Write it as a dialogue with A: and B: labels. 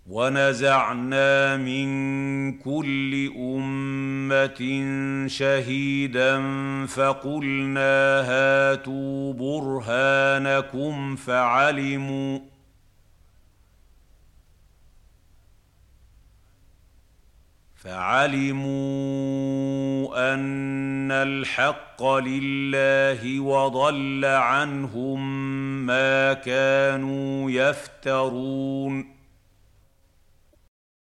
A: وَنَزَعْنَا مِن كُلِّ أُمَّةٍ شَهِيدًا فَقُلْنَا هَاتُوا بُرْهَانَكُمْ فَعَلِمُوا أَنَّ الْحَقَّ لِلَّهِ وَضَلَّ عَنْهُم مَّا كَانُوا يَفْتَرُونَ